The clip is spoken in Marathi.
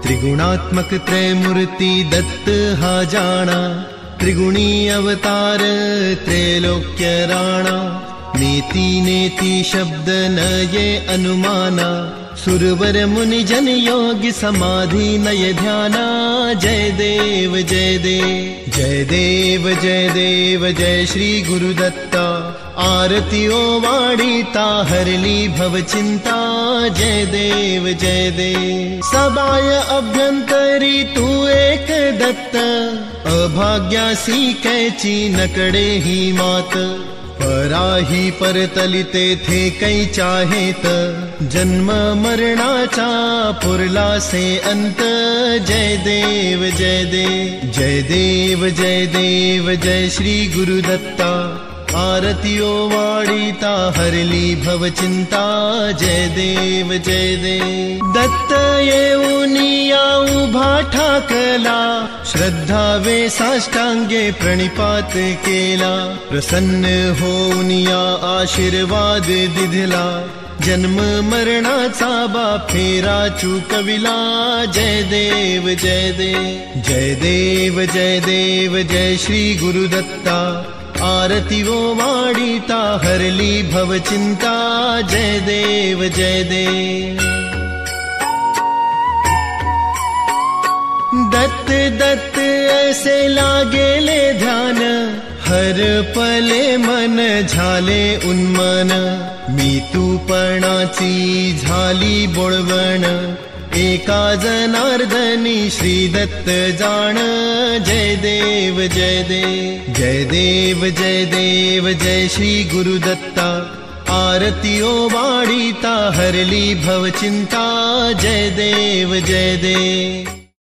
त्रिगुणात्मक त्रैमूर्ति दत्त हा जाना, त्रिगुणी अवतार त्रैलोक्य राणा। नेति नेति शब्द न ये अनुमाना, सुरवर मुनि जन योगी समाधि नय ध्याना। जय देव जय देव जय देव जय देव जय श्री गुरुदत्ता। आरतियो वाडिता हरली भव चिंता। जय देव जय देव सबाय अभ्यंतरी तू एक दत्त। अभाग्यासी कैची नकडे ही मात। पराही परतलिते थे कै चाहेत, जन्म मरणाचा पुरला से अंत। जय देव जय देव जय देव जय देव जय श्री गुरुदत्ता। आरतियो वाडिता हरली भव चिंता। जय देव जय देव दत्त येऊनिया उभा ठाकला, श्रद्धा वे साष्टांगे प्रणिपात केला। प्रसन्न होऊनिया आशीर्वाद दिधला, जन्म मरणाचा फेरा चुकविला। जय देव जय देव जय देव जय देव जय श्री गुरुदत्ता। आरती वो वाडिता हरली भव चिंता। जय देव जय देव दत्त दत्त ऐसे लागेले ध्यान, हर पले मन झाले उन्मन। मी तूपणाची झाली बोळवण, एका जनार्दनी श्री दत्त जाण। जय देव जय देव जय देव जय देव जय श्री गुरुदत्ता। आरतियो वाडिता हरली भव चिंता। जय देव जय देव